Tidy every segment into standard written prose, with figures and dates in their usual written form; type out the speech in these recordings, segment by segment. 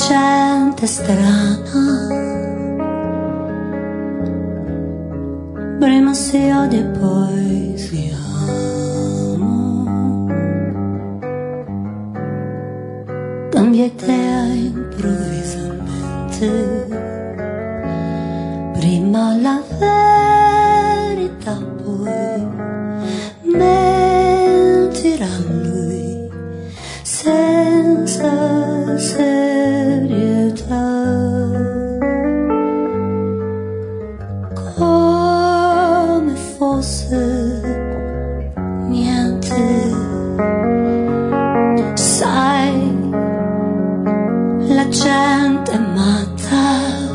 gente strana, prima si odia e poi si ama, cambia idea improvvisamente, prima la verità poi mentirà lui senza serietà, come fosse niente. Sai, la gente è matta,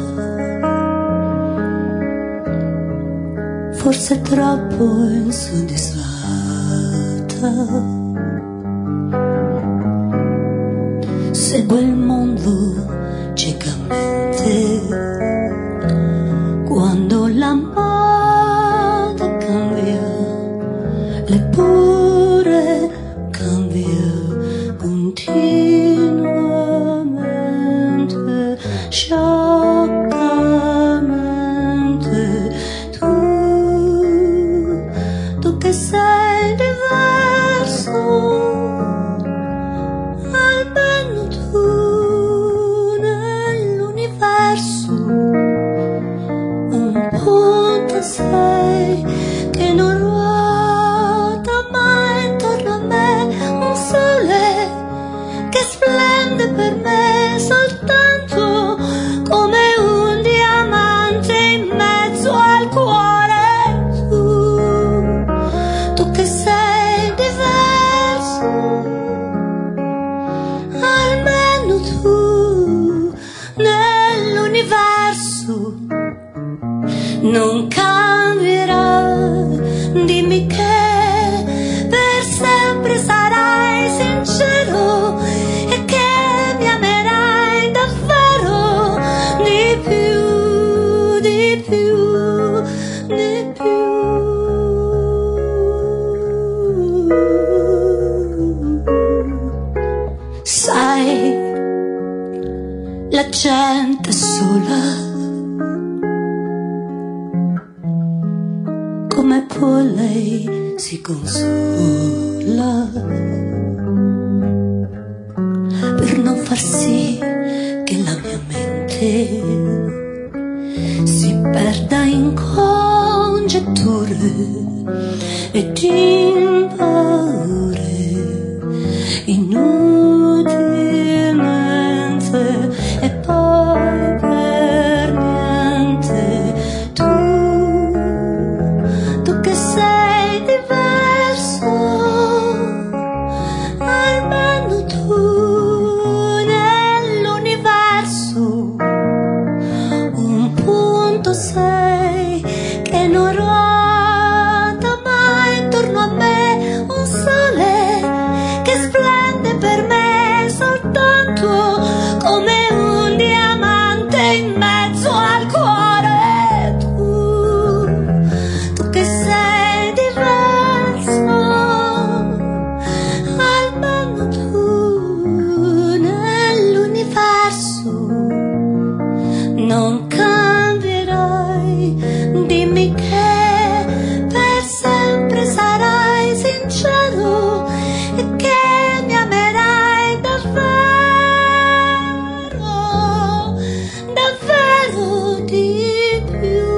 forse troppo insoddisfatta, segue il mondo ciecamente, quando la moda cambia, lei pure cambia continuamente, scioccamente. Tu che sei diverso, almeno tu nell'universo un punto sei che non ruota mai intorno a me, un sole che splende per me soltanto come un diamante in mezzo al cuore. Tu che sei diverso, almeno tu nell'universo non cambierà. Dimmi che per sempre sarai sincero e che mi amerai davvero di più, di più, di più. Sai, la gente sola, come può lei si consola per non far sì che la mia mente si perda in congetture ed in paure inutilmente, e poi per niente. Tu che sei diverso, almeno tu nell'universo un punto sei che non ruota mai intorno a me, un sole che splende per me soltanto come un diamante in mezzo al cuore. Tu che sei diverso, almeno tu nell'universo non cambierai. Dimmi che per sempre sarai sincero e che mi amerai davvero, davvero di più.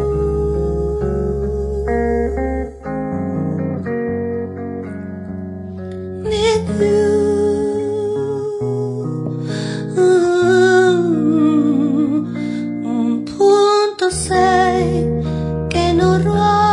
Di più. Un punto sei che non ruota